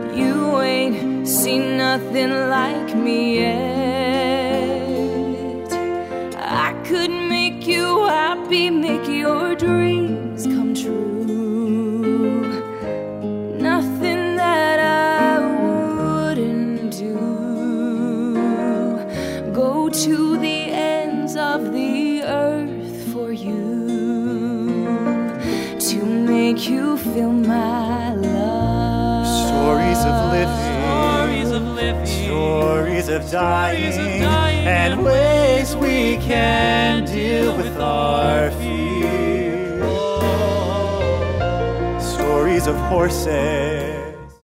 You ain't seen nothing like me yet. I could make you happy, make your dreams come true. Nothing that I wouldn't do. Go to the ends of the earth for you, to make you feel my love. Stories of living, stories of dying, and ways we can deal with our fears. Stories of horses